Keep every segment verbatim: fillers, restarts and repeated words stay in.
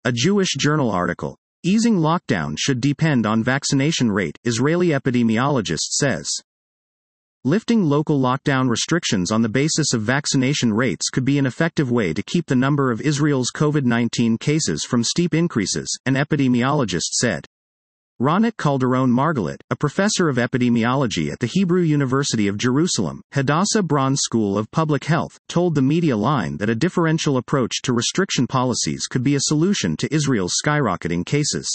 A Jewish Journal article. Easing lockdown should depend on vaccination rate, Israeli epidemiologist says. Lifting local lockdown restrictions on the basis of vaccination rates could be an effective way to keep the number of Israel's COVID nineteen cases from steep increases, an epidemiologist said. Ronit Calderon-Margalit, a professor of epidemiology at the Hebrew University of Jerusalem, Hadassah Braun School of Public Health, told the Media Line that a differential approach to restriction policies could be a solution to Israel's skyrocketing cases.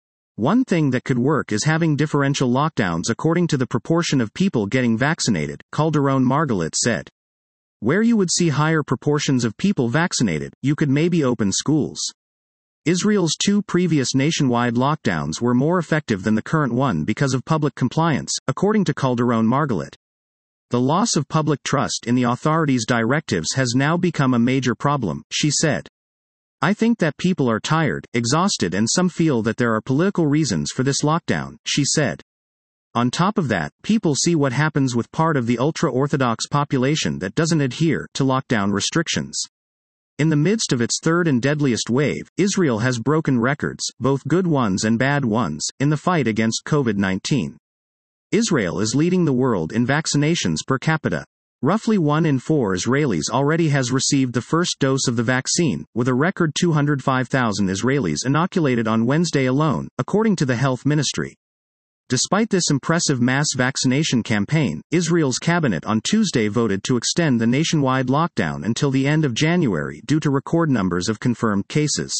One thing that could work is having differential lockdowns according to the proportion of people getting vaccinated, Calderon-Margalit said. Where you would see higher proportions of people vaccinated, you could maybe open schools. Israel's two previous nationwide lockdowns were more effective than the current one because of public compliance, according to Calderon-Margalit. The loss of public trust in the authorities' directives has now become a major problem, she said. I think that people are tired, exhausted, and some feel that there are political reasons for this lockdown, she said. On top of that, people see what happens with part of the ultra-Orthodox population that doesn't adhere to lockdown restrictions. In the midst of its third and deadliest wave, Israel has broken records, both good ones and bad ones, in the fight against COVID nineteen. Israel is leading the world in vaccinations per capita. Roughly one in four Israelis already has received the first dose of the vaccine, with a record two hundred five thousand Israelis inoculated on Wednesday alone, according to the health ministry. Despite this impressive mass vaccination campaign, Israel's cabinet on Tuesday voted to extend the nationwide lockdown until the end of January due to record numbers of confirmed cases.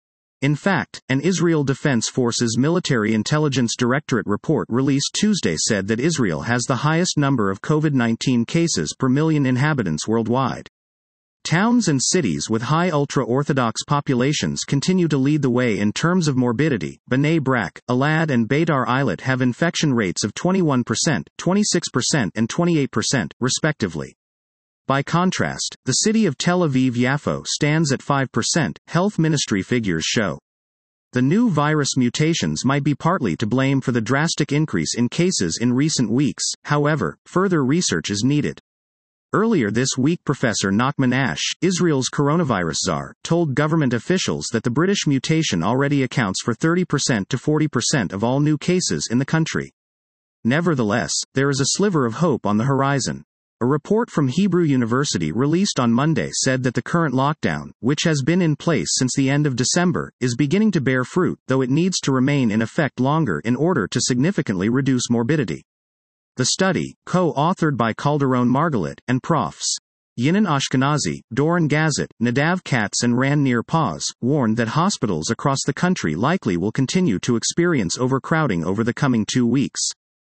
In fact, an Israel Defense Forces Military Intelligence Directorate report released Tuesday said that Israel has the highest number of COVID nineteen cases per million inhabitants worldwide. Towns and cities with high ultra-Orthodox populations continue to lead the way in terms of morbidity. Bnei Brak, Elad and Beitar Eilat have infection rates of twenty-one percent, twenty-six percent and twenty-eight percent, respectively. By contrast, the city of Tel Aviv-Yafo stands at five percent, health ministry figures show. The new virus mutations might be partly to blame for the drastic increase in cases in recent weeks, however, further research is needed. Earlier this week, Professor Nachman Ash, Israel's coronavirus czar, told government officials that the British mutation already accounts for thirty percent to forty percent of all new cases in the country. Nevertheless, there is a sliver of hope on the horizon. A report from Hebrew University released on Monday said that the current lockdown, which has been in place since the end of December, is beginning to bear fruit, though it needs to remain in effect longer in order to significantly reduce morbidity. The study, co-authored by Calderon-Margalit, and Profs Yinan Ashkenazi, Doron Gazet, Nadav Katz and Ran Nir Paz, warned that hospitals across the country likely will continue to experience overcrowding over the coming two weeks.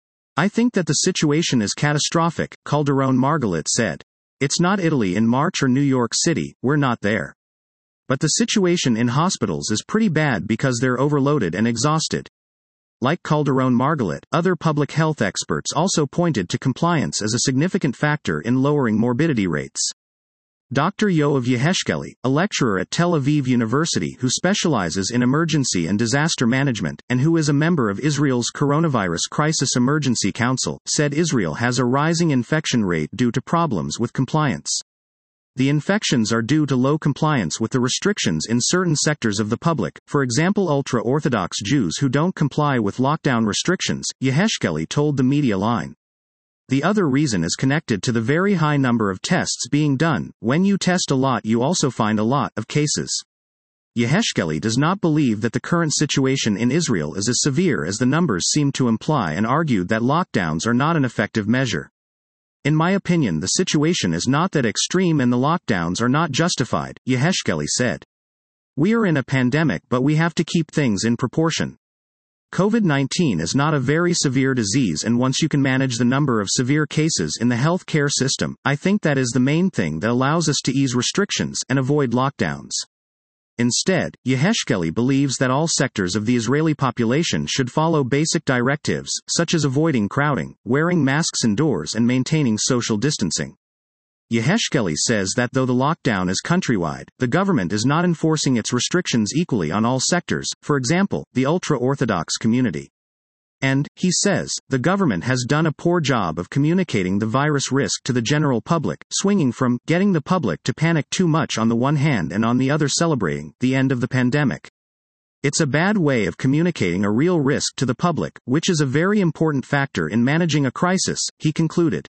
I think that the situation is catastrophic, Calderon-Margalit said. It's not Italy in March or New York City, we're not there. But the situation in hospitals is pretty bad because they're overloaded and exhausted. Like Calderon-Margalit, other public health experts also pointed to compliance as a significant factor in lowering morbidity rates. Doctor Yoav Yeheshkeli, a lecturer at Tel Aviv University who specializes in emergency and disaster management, and who is a member of Israel's Coronavirus Crisis Emergency Council, said Israel has a rising infection rate due to problems with compliance. The infections are due to low compliance with the restrictions in certain sectors of the public, for example ultra-Orthodox Jews who don't comply with lockdown restrictions, Yeheshkeli told the Media Line. The other reason is connected to the very high number of tests being done. When you test a lot you also find a lot of cases. Yeheshkeli does not believe that the current situation in Israel is as severe as the numbers seem to imply and argued that lockdowns are not an effective measure. In my opinion, the situation is not that extreme and the lockdowns are not justified, Yeheshkeli said. We are in a pandemic, but we have to keep things in proportion. COVID nineteen is not a very severe disease, and once you can manage the number of severe cases in the health care system, I think that is the main thing that allows us to ease restrictions and avoid lockdowns. Instead, Yeheshkeli believes that all sectors of the Israeli population should follow basic directives, such as avoiding crowding, wearing masks indoors and maintaining social distancing. Yeheshkeli says that though the lockdown is countrywide, the government is not enforcing its restrictions equally on all sectors, for example, the ultra-Orthodox community. And, he says, the government has done a poor job of communicating the virus risk to the general public, swinging from getting the public to panic too much on the one hand and on the other celebrating the end of the pandemic. It's a bad way of communicating a real risk to the public, which is a very important factor in managing a crisis, he concluded.